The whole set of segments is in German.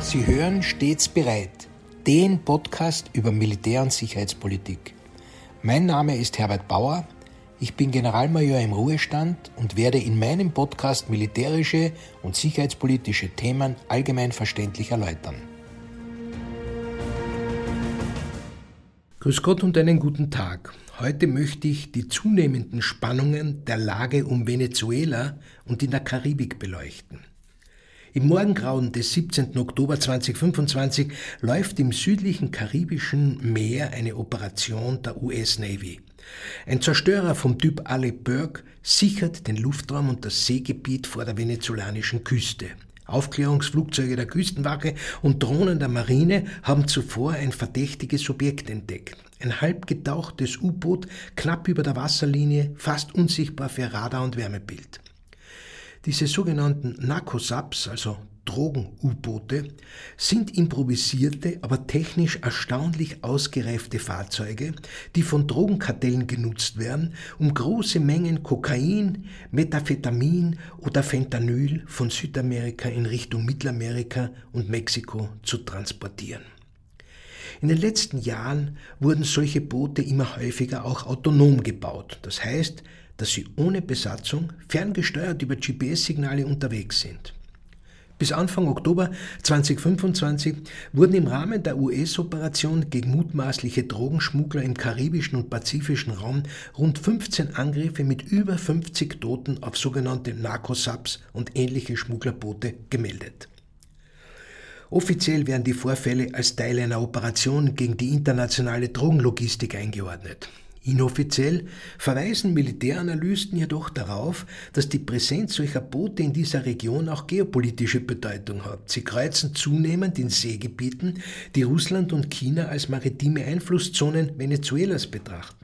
Sie hören stets bereit, den Podcast über Militär- und Sicherheitspolitik. Mein Name ist Herbert Bauer, ich bin Generalmajor im Ruhestand und werde in meinem Podcast militärische und sicherheitspolitische Themen allgemein verständlich erläutern. Grüß Gott und einen guten Tag. Heute möchte ich die zunehmenden Spannungen der Lage um Venezuela und in der Karibik beleuchten. Im Morgengrauen des 17. Oktober 2025 läuft im südlichen karibischen Meer eine Operation der US Navy. Ein Zerstörer vom Typ Arleigh Burke sichert den Luftraum und das Seegebiet vor der venezolanischen Küste. Aufklärungsflugzeuge der Küstenwache und Drohnen der Marine haben zuvor ein verdächtiges Objekt entdeckt. Ein halb getauchtes U-Boot, knapp über der Wasserlinie, fast unsichtbar für Radar und Wärmebild. Diese sogenannten Narco-Subs, also Drogen-U-Boote, sind improvisierte, aber technisch erstaunlich ausgereifte Fahrzeuge, die von Drogenkartellen genutzt werden, um große Mengen Kokain, Methamphetamin oder Fentanyl von Südamerika in Richtung Mittelamerika und Mexiko zu transportieren. In den letzten Jahren wurden solche Boote immer häufiger auch autonom gebaut. Das heißt, dass sie ohne Besatzung, ferngesteuert über GPS-Signale unterwegs sind. Bis Anfang Oktober 2025 wurden im Rahmen der US-Operation gegen mutmaßliche Drogenschmuggler im karibischen und pazifischen Raum rund 15 Angriffe mit über 50 Toten auf sogenannte Narco-Subs und ähnliche Schmugglerboote gemeldet. Offiziell werden die Vorfälle als Teil einer Operation gegen die internationale Drogenlogistik eingeordnet. Inoffiziell verweisen Militäranalysten jedoch darauf, dass die Präsenz solcher Boote in dieser Region auch geopolitische Bedeutung hat. Sie kreuzen zunehmend in Seegebieten, die Russland und China als maritime Einflusszonen Venezuelas betrachten.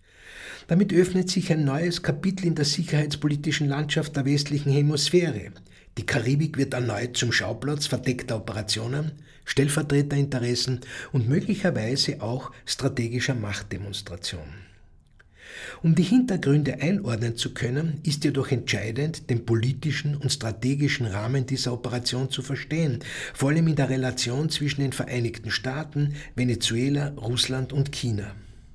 Damit öffnet sich ein neues Kapitel in der sicherheitspolitischen Landschaft der westlichen Hemisphäre. Die Karibik wird erneut zum Schauplatz verdeckter Operationen, Stellvertreterinteressen und möglicherweise auch strategischer Machtdemonstrationen. Um die Hintergründe einordnen zu können, ist jedoch entscheidend, den politischen und strategischen Rahmen dieser Operation zu verstehen, vor allem in der Relation zwischen den Vereinigten Staaten, Venezuela, Russland und China.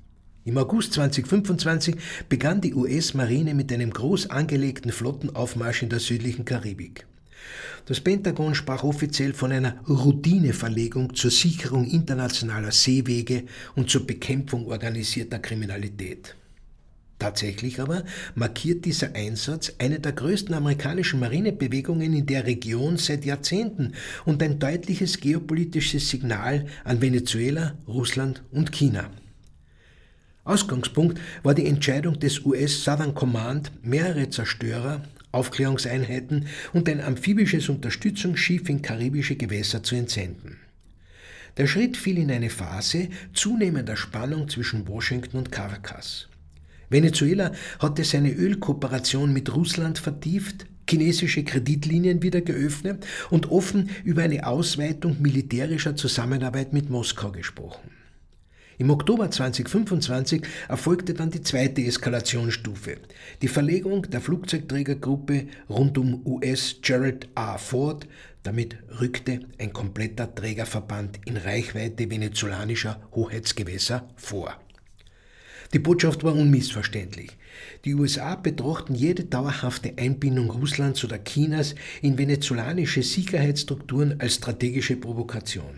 Im August 2025 begann die US-Marine mit einem groß angelegten Flottenaufmarsch in der südlichen Karibik. Das Pentagon sprach offiziell von einer Routineverlegung zur Sicherung internationaler Seewege und zur Bekämpfung organisierter Kriminalität. Tatsächlich aber markiert dieser Einsatz eine der größten amerikanischen Marinebewegungen in der Region seit Jahrzehnten und ein deutliches geopolitisches Signal an Venezuela, Russland und China. Ausgangspunkt war die Entscheidung des US Southern Command, mehrere Zerstörer, Aufklärungseinheiten und ein amphibisches Unterstützungsschiff in karibische Gewässer zu entsenden. Der Schritt fiel in eine Phase zunehmender Spannung zwischen Washington und Caracas. Venezuela hatte seine Ölkooperation mit Russland vertieft, chinesische Kreditlinien wieder geöffnet und offen über eine Ausweitung militärischer Zusammenarbeit mit Moskau gesprochen. Im Oktober 2025 erfolgte dann die zweite Eskalationsstufe, die Verlegung der Flugzeugträgergruppe rund um US Gerald R. Ford. Damit rückte ein kompletter Trägerverband in Reichweite venezolanischer Hoheitsgewässer vor. Die Botschaft war unmissverständlich. Die USA betrachten jede dauerhafte Einbindung Russlands oder Chinas in venezolanische Sicherheitsstrukturen als strategische Provokation.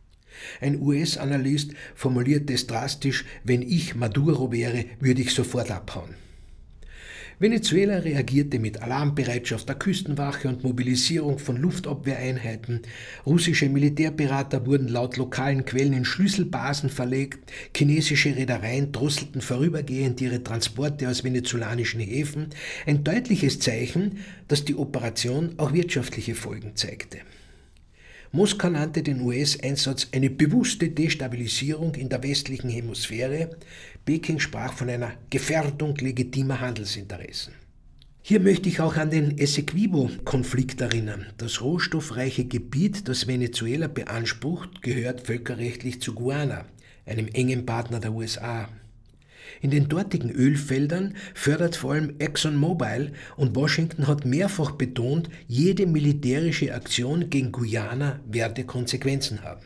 Ein US-Analyst formulierte es drastisch: Wenn ich Maduro wäre, würde ich sofort abhauen. Venezuela reagierte mit Alarmbereitschaft der Küstenwache und Mobilisierung von Luftabwehreinheiten. Russische Militärberater wurden laut lokalen Quellen in Schlüsselbasen verlegt. Chinesische Reedereien drosselten vorübergehend ihre Transporte aus venezolanischen Häfen. Ein deutliches Zeichen, dass die Operation auch wirtschaftliche Folgen zeigte. Moskau nannte den US-Einsatz eine bewusste Destabilisierung in der westlichen Hemisphäre. Peking sprach von einer Gefährdung legitimer Handelsinteressen. Hier möchte ich auch an den Essequibo-Konflikt erinnern. Das rohstoffreiche Gebiet, das Venezuela beansprucht, gehört völkerrechtlich zu Guyana, einem engen Partner der USA. In den dortigen Ölfeldern fördert vor allem ExxonMobil und Washington hat mehrfach betont, jede militärische Aktion gegen Guyana werde Konsequenzen haben.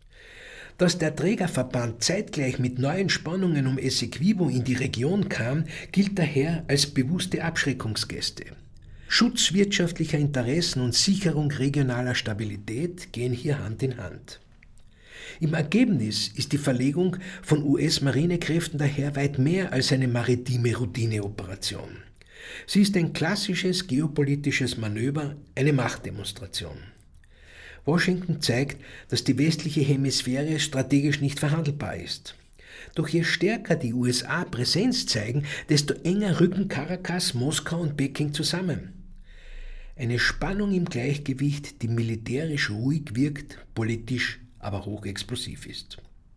Dass der Trägerverband zeitgleich mit neuen Spannungen um Essequibo in die Region kam, gilt daher als bewusste Abschreckungsgeste. Schutz wirtschaftlicher Interessen und Sicherung regionaler Stabilität gehen hier Hand in Hand. Im Ergebnis ist die Verlegung von US-Marinekräften daher weit mehr als eine maritime Routineoperation. Sie ist ein klassisches geopolitisches Manöver, eine Machtdemonstration. Washington zeigt, dass die westliche Hemisphäre strategisch nicht verhandelbar ist. Doch je stärker die USA Präsenz zeigen, desto enger rücken Caracas, Moskau und Peking zusammen. Eine Spannung im Gleichgewicht, die militärisch ruhig wirkt, politisch aber hochexplosiv ist.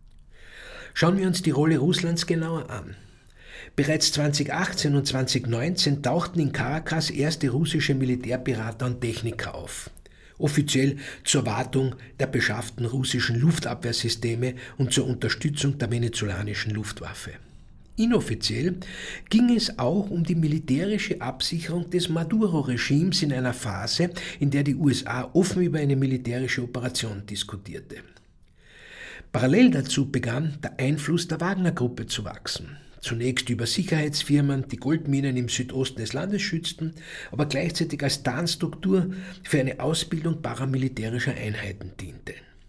Schauen wir uns die Rolle Russlands genauer an. Bereits 2018 und 2019 tauchten in Caracas erste russische Militärberater und Techniker auf. Offiziell zur Wartung der beschafften russischen Luftabwehrsysteme und zur Unterstützung der venezolanischen Luftwaffe. Inoffiziell ging es auch um die militärische Absicherung des Maduro-Regimes in einer Phase, in der die USA offen über eine militärische Operation diskutierte. Parallel dazu begann der Einfluss der Wagner-Gruppe zu wachsen. Zunächst über Sicherheitsfirmen, die Goldminen im Südosten des Landes schützten, aber gleichzeitig als Tarnstruktur für eine Ausbildung paramilitärischer Einheiten diente.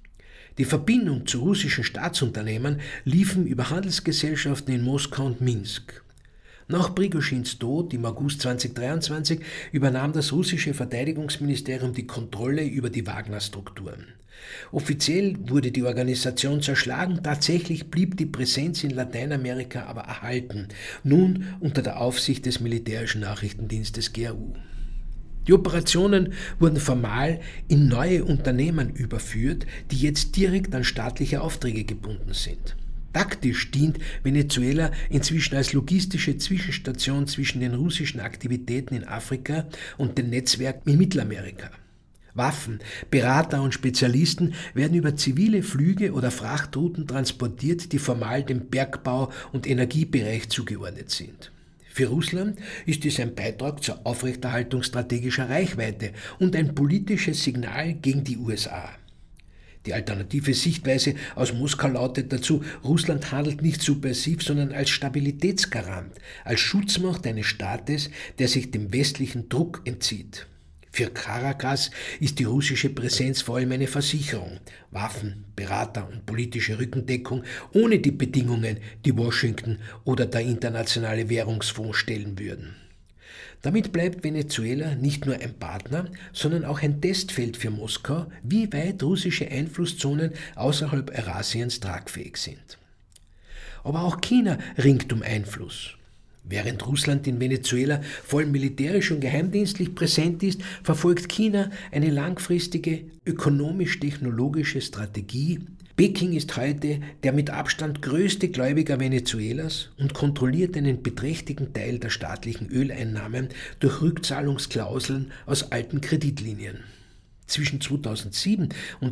Die Verbindung zu russischen Staatsunternehmen liefen über Handelsgesellschaften in Moskau und Minsk. Nach Prigoschins Tod im August 2023 übernahm das russische Verteidigungsministerium die Kontrolle über die Wagner-Strukturen. Offiziell wurde die Organisation zerschlagen, tatsächlich blieb die Präsenz in Lateinamerika aber erhalten, nun unter der Aufsicht des militärischen Nachrichtendienstes GRU. Die Operationen wurden formal in neue Unternehmen überführt, die jetzt direkt an staatliche Aufträge gebunden sind. Taktisch dient Venezuela inzwischen als logistische Zwischenstation zwischen den russischen Aktivitäten in Afrika und den Netzwerken in Mittelamerika. Waffen, Berater und Spezialisten werden über zivile Flüge oder Frachtrouten transportiert, die formal dem Bergbau- und Energiebereich zugeordnet sind. Für Russland ist dies ein Beitrag zur Aufrechterhaltung strategischer Reichweite und ein politisches Signal gegen die USA. Die alternative Sichtweise aus Moskau lautet dazu, Russland handelt nicht subversiv, sondern als Stabilitätsgarant, als Schutzmacht eines Staates, der sich dem westlichen Druck entzieht. Für Caracas ist die russische Präsenz vor allem eine Versicherung, Waffen, Berater und politische Rückendeckung ohne die Bedingungen, die Washington oder der Internationale Währungsfonds stellen würden. Damit bleibt Venezuela nicht nur ein Partner, sondern auch ein Testfeld für Moskau, wie weit russische Einflusszonen außerhalb Eurasiens tragfähig sind. Aber auch China ringt um Einfluss. Während Russland in Venezuela voll militärisch und geheimdienstlich präsent ist, verfolgt China eine langfristige ökonomisch-technologische Strategie. Peking ist heute der mit Abstand größte Gläubiger Venezuelas und kontrolliert einen beträchtlichen Teil der staatlichen Öleinnahmen durch Rückzahlungsklauseln aus alten Kreditlinien. Zwischen 2007 und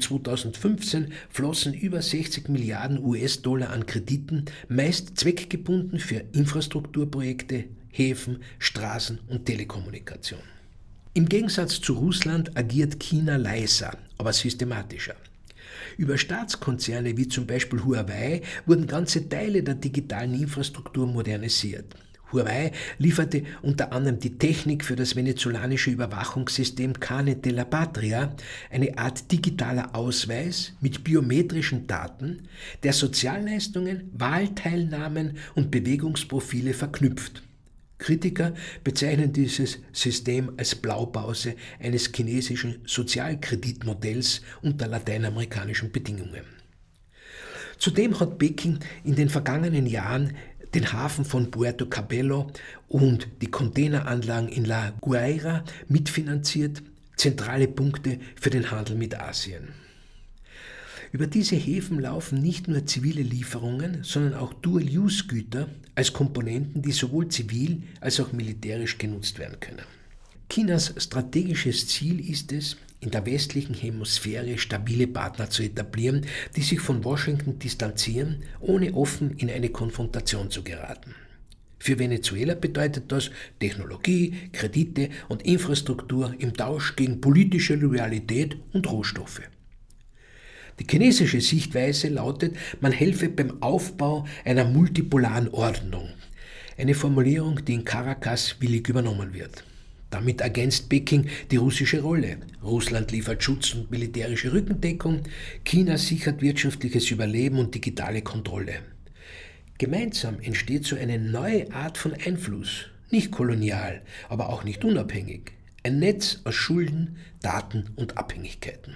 2015 flossen über 60 Milliarden US-Dollar an Krediten, meist zweckgebunden für Infrastrukturprojekte, Häfen, Straßen und Telekommunikation. Im Gegensatz zu Russland agiert China leiser, aber systematischer. Über Staatskonzerne wie zum Beispiel Huawei wurden ganze Teile der digitalen Infrastruktur modernisiert. Huawei lieferte unter anderem die Technik für das venezolanische Überwachungssystem Carnet de la Patria, eine Art digitaler Ausweis mit biometrischen Daten, der Sozialleistungen, Wahlteilnahmen und Bewegungsprofile verknüpft. Kritiker bezeichnen dieses System als Blaupause eines chinesischen Sozialkreditmodells unter lateinamerikanischen Bedingungen. Zudem hat Peking in den vergangenen Jahren den Hafen von Puerto Cabello und die Containeranlagen in La Guaira mitfinanziert, zentrale Punkte für den Handel mit Asien. Über diese Häfen laufen nicht nur zivile Lieferungen, sondern auch Dual-Use-Güter als Komponenten, die sowohl zivil als auch militärisch genutzt werden können. Chinas strategisches Ziel ist es, in der westlichen Hemisphäre stabile Partner zu etablieren, die sich von Washington distanzieren, ohne offen in eine Konfrontation zu geraten. Für Venezuela bedeutet das Technologie, Kredite und Infrastruktur im Tausch gegen politische Loyalität und Rohstoffe. Die chinesische Sichtweise lautet, man helfe beim Aufbau einer multipolaren Ordnung. Eine Formulierung, die in Caracas willig übernommen wird. Damit ergänzt Peking die russische Rolle. Russland liefert Schutz und militärische Rückendeckung, China sichert wirtschaftliches Überleben und digitale Kontrolle. Gemeinsam entsteht so eine neue Art von Einfluss, nicht kolonial, aber auch nicht unabhängig. Ein Netz aus Schulden, Daten und Abhängigkeiten.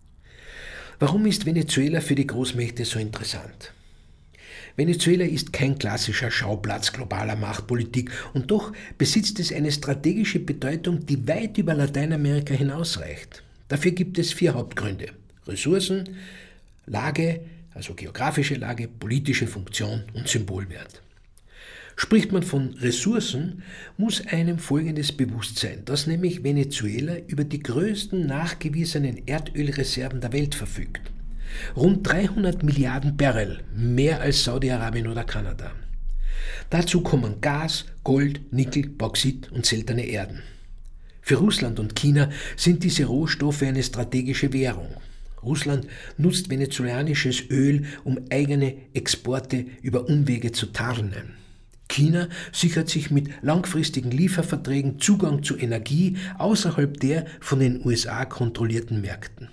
Warum ist Venezuela für die Großmächte so interessant? Venezuela ist kein klassischer Schauplatz globaler Machtpolitik und doch besitzt es eine strategische Bedeutung, die weit über Lateinamerika hinausreicht. Dafür gibt es 4 Hauptgründe: Ressourcen, Lage, also geografische Lage, politische Funktion und Symbolwert. Spricht man von Ressourcen, muss einem Folgendes bewusst sein, dass nämlich Venezuela über die größten nachgewiesenen Erdölreserven der Welt verfügt. Rund 300 Milliarden Barrel, mehr als Saudi-Arabien oder Kanada. Dazu kommen Gas, Gold, Nickel, Bauxit und seltene Erden. Für Russland und China sind diese Rohstoffe eine strategische Währung. Russland nutzt venezuelanisches Öl, um eigene Exporte über Umwege zu tarnen. China sichert sich mit langfristigen Lieferverträgen Zugang zu Energie außerhalb der von den USA kontrollierten Märkten.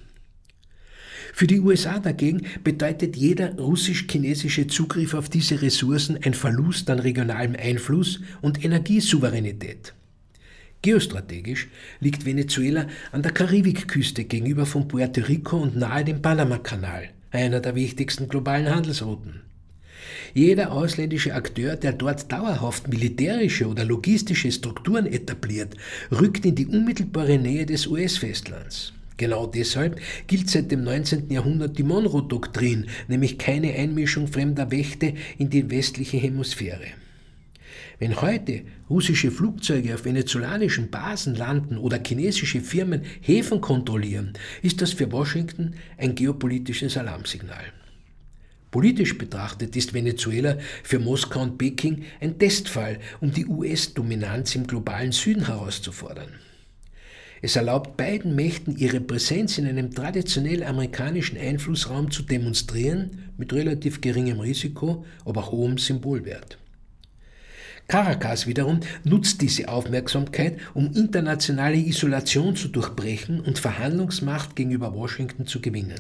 Für die USA dagegen bedeutet jeder russisch-chinesische Zugriff auf diese Ressourcen ein Verlust an regionalem Einfluss und Energiesouveränität. Geostrategisch liegt Venezuela an der Karibikküste gegenüber von Puerto Rico und nahe dem Panamakanal, einer der wichtigsten globalen Handelsrouten. Jeder ausländische Akteur, der dort dauerhaft militärische oder logistische Strukturen etabliert, rückt in die unmittelbare Nähe des US-Festlands. Genau deshalb gilt seit dem 19. Jahrhundert die Monroe-Doktrin, nämlich keine Einmischung fremder Mächte in die westliche Hemisphäre. Wenn heute russische Flugzeuge auf venezolanischen Basen landen oder chinesische Firmen Häfen kontrollieren, ist das für Washington ein geopolitisches Alarmsignal. Politisch betrachtet ist Venezuela für Moskau und Peking ein Testfall, um die US-Dominanz im globalen Süden herauszufordern. Es erlaubt beiden Mächten, ihre Präsenz in einem traditionell amerikanischen Einflussraum zu demonstrieren, mit relativ geringem Risiko, aber hohem Symbolwert. Caracas wiederum nutzt diese Aufmerksamkeit, um internationale Isolation zu durchbrechen und Verhandlungsmacht gegenüber Washington zu gewinnen.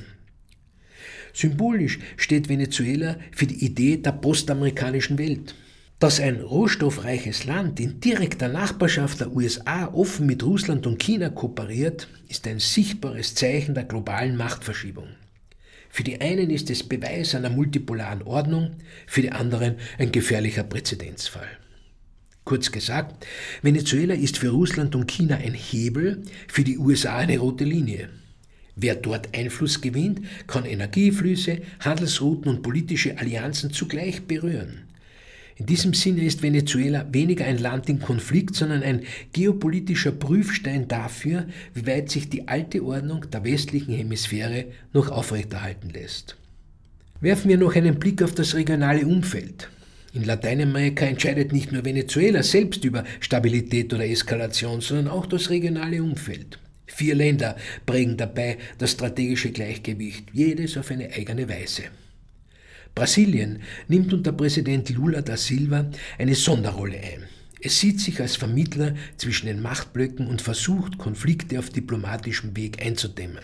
Symbolisch steht Venezuela für die Idee der postamerikanischen Welt. Dass ein rohstoffreiches Land in direkter Nachbarschaft der USA offen mit Russland und China kooperiert, ist ein sichtbares Zeichen der globalen Machtverschiebung. Für die einen ist es Beweis einer multipolaren Ordnung, für die anderen ein gefährlicher Präzedenzfall. Kurz gesagt, Venezuela ist für Russland und China ein Hebel, für die USA eine rote Linie. Wer dort Einfluss gewinnt, kann Energieflüsse, Handelsrouten und politische Allianzen zugleich berühren. In diesem Sinne ist Venezuela weniger ein Land im Konflikt, sondern ein geopolitischer Prüfstein dafür, wie weit sich die alte Ordnung der westlichen Hemisphäre noch aufrechterhalten lässt. Werfen wir noch einen Blick auf das regionale Umfeld. In Lateinamerika entscheidet nicht nur Venezuela selbst über Stabilität oder Eskalation, sondern auch das regionale Umfeld. 4 Länder prägen dabei das strategische Gleichgewicht, jedes auf eine eigene Weise. Brasilien nimmt unter Präsident Lula da Silva eine Sonderrolle ein. Es sieht sich als Vermittler zwischen den Machtblöcken und versucht, Konflikte auf diplomatischem Weg einzudämmen.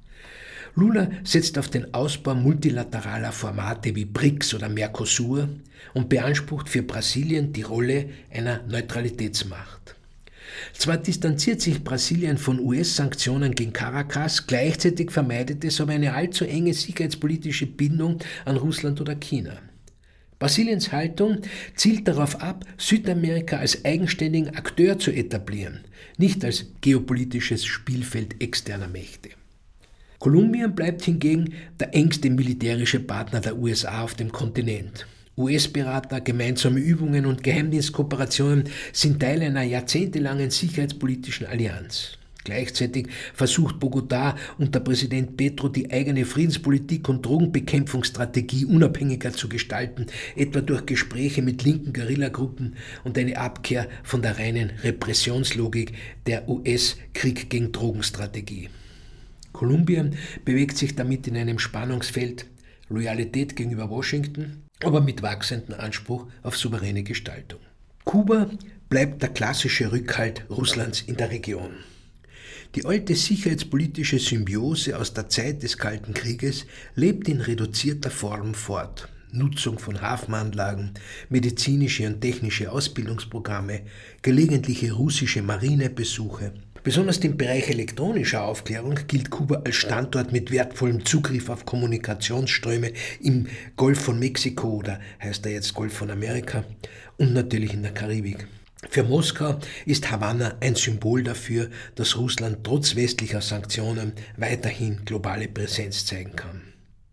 Lula setzt auf den Ausbau multilateraler Formate wie BRICS oder Mercosur und beansprucht für Brasilien die Rolle einer Neutralitätsmacht. Zwar distanziert sich Brasilien von US-Sanktionen gegen Caracas, gleichzeitig vermeidet es aber eine allzu enge sicherheitspolitische Bindung an Russland oder China. Brasiliens Haltung zielt darauf ab, Südamerika als eigenständigen Akteur zu etablieren, nicht als geopolitisches Spielfeld externer Mächte. Kolumbien bleibt hingegen der engste militärische Partner der USA auf dem Kontinent. US-Berater, gemeinsame Übungen und Geheimdienstkooperationen sind Teil einer jahrzehntelangen sicherheitspolitischen Allianz. Gleichzeitig versucht Bogotá unter Präsident Petro die eigene Friedenspolitik und Drogenbekämpfungsstrategie unabhängiger zu gestalten, etwa durch Gespräche mit linken Guerillagruppen und eine Abkehr von der reinen Repressionslogik der US-Krieg-gegen-Drogen-Strategie. Kolumbien bewegt sich damit in einem Spannungsfeld, Loyalität gegenüber Washington, aber mit wachsendem Anspruch auf souveräne Gestaltung. Kuba bleibt der klassische Rückhalt Russlands in der Region. Die alte sicherheitspolitische Symbiose aus der Zeit des Kalten Krieges lebt in reduzierter Form fort. Nutzung von Hafenanlagen, medizinische und technische Ausbildungsprogramme, gelegentliche russische Marinebesuche. Besonders im Bereich elektronischer Aufklärung gilt Kuba als Standort mit wertvollem Zugriff auf Kommunikationsströme im Golf von Mexiko oder heißt er jetzt Golf von Amerika und natürlich in der Karibik. Für Moskau ist Havanna ein Symbol dafür, dass Russland trotz westlicher Sanktionen weiterhin globale Präsenz zeigen kann.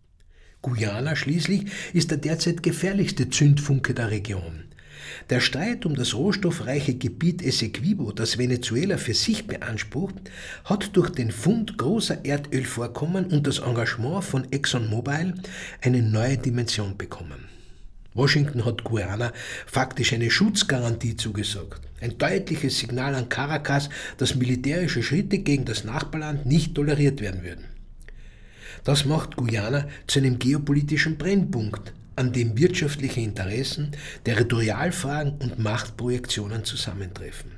Guyana schließlich ist der derzeit gefährlichste Zündfunke der Region. Der Streit um das rohstoffreiche Gebiet Essequibo, das Venezuela für sich beansprucht, hat durch den Fund großer Erdölvorkommen und das Engagement von ExxonMobil eine neue Dimension bekommen. Washington hat Guyana faktisch eine Schutzgarantie zugesagt. Ein deutliches Signal an Caracas, dass militärische Schritte gegen das Nachbarland nicht toleriert werden würden. Das macht Guyana zu einem geopolitischen Brennpunkt, an dem wirtschaftliche Interessen, Territorialfragen und Machtprojektionen zusammentreffen.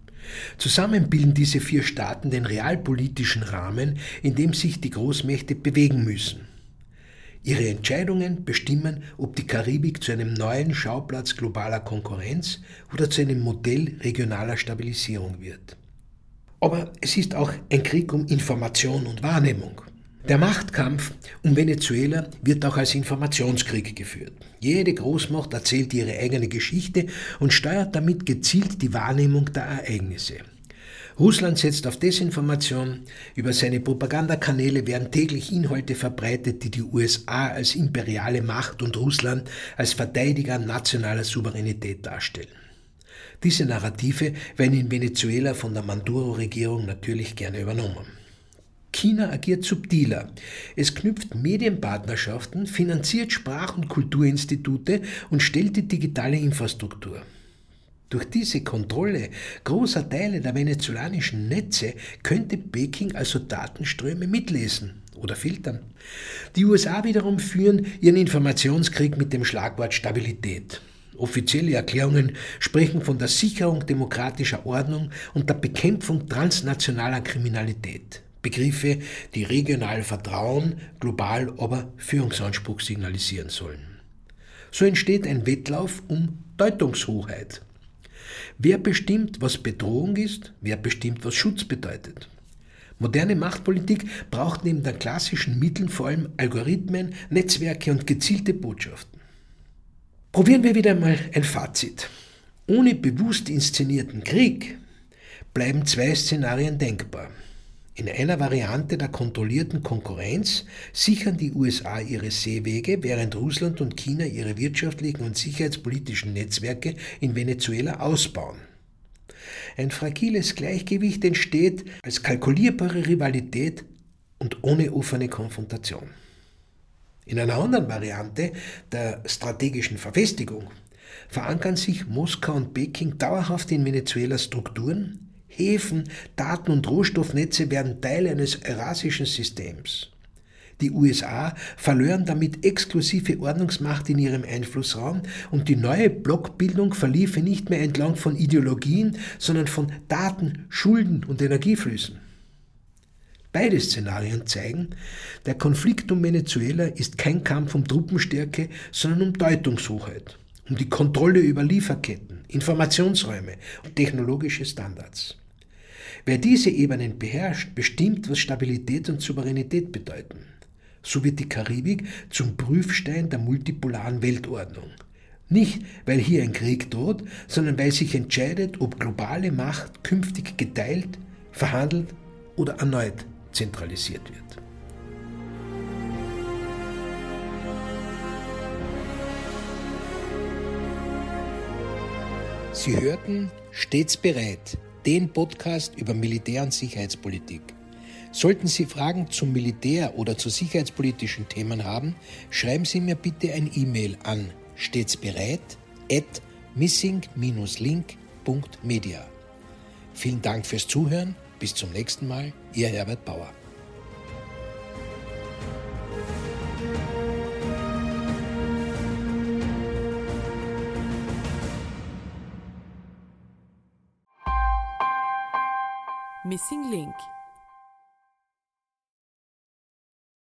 Zusammen bilden diese 4 Staaten den realpolitischen Rahmen, in dem sich die Großmächte bewegen müssen. Ihre Entscheidungen bestimmen, ob die Karibik zu einem neuen Schauplatz globaler Konkurrenz oder zu einem Modell regionaler Stabilisierung wird. Aber es ist auch ein Krieg um Information und Wahrnehmung. Der Machtkampf um Venezuela wird auch als Informationskrieg geführt. Jede Großmacht erzählt ihre eigene Geschichte und steuert damit gezielt die Wahrnehmung der Ereignisse. Russland setzt auf Desinformation, über seine Propagandakanäle werden täglich Inhalte verbreitet, die die USA als imperiale Macht und Russland als Verteidiger nationaler Souveränität darstellen. Diese Narrative werden in Venezuela von der Maduro-Regierung natürlich gerne übernommen. China agiert subtiler. Es knüpft Medienpartnerschaften, finanziert Sprach- und Kulturinstitute und stellt die digitale Infrastruktur. Durch diese Kontrolle großer Teile der venezolanischen Netze könnte Peking also Datenströme mitlesen oder filtern. Die USA wiederum führen ihren Informationskrieg mit dem Schlagwort Stabilität. Offizielle Erklärungen sprechen von der Sicherung demokratischer Ordnung und der Bekämpfung transnationaler Kriminalität. Begriffe, die regional Vertrauen, global aber Führungsanspruch signalisieren sollen. So entsteht ein Wettlauf um Deutungshoheit. Wer bestimmt, was Bedrohung ist? Wer bestimmt, was Schutz bedeutet? Moderne Machtpolitik braucht neben den klassischen Mitteln vor allem Algorithmen, Netzwerke und gezielte Botschaften. Probieren wir wieder einmal ein Fazit. Ohne bewusst inszenierten Krieg bleiben 2 Szenarien denkbar. In einer Variante der kontrollierten Konkurrenz sichern die USA ihre Seewege, während Russland und China ihre wirtschaftlichen und sicherheitspolitischen Netzwerke in Venezuela ausbauen. Ein fragiles Gleichgewicht entsteht als kalkulierbare Rivalität und ohne offene Konfrontation. In einer anderen Variante der strategischen Verfestigung verankern sich Moskau und Peking dauerhaft in Venezuelas Strukturen. Häfen, Daten- und Rohstoffnetze werden Teil eines eurasischen Systems. Die USA verlören damit exklusive Ordnungsmacht in ihrem Einflussraum und die neue Blockbildung verliefe nicht mehr entlang von Ideologien, sondern von Daten, Schulden und Energieflüssen. Beide Szenarien zeigen, der Konflikt um Venezuela ist kein Kampf um Truppenstärke, sondern um Deutungshoheit, um die Kontrolle über Lieferketten, Informationsräume und technologische Standards. Wer diese Ebenen beherrscht, bestimmt, was Stabilität und Souveränität bedeuten. So wird die Karibik zum Prüfstein der multipolaren Weltordnung. Nicht, weil hier ein Krieg droht, sondern weil sich entscheidet, ob globale Macht künftig geteilt, verhandelt oder erneut zentralisiert wird. Sie hörten Stets bereit, den Podcast über Militär- und Sicherheitspolitik. Sollten Sie Fragen zum Militär oder zu sicherheitspolitischen Themen haben, schreiben Sie mir bitte ein E-Mail an stetsbereit@missing-link.media. Vielen Dank fürs Zuhören. Bis zum nächsten Mal. Ihr Herbert Bauer. Missing Link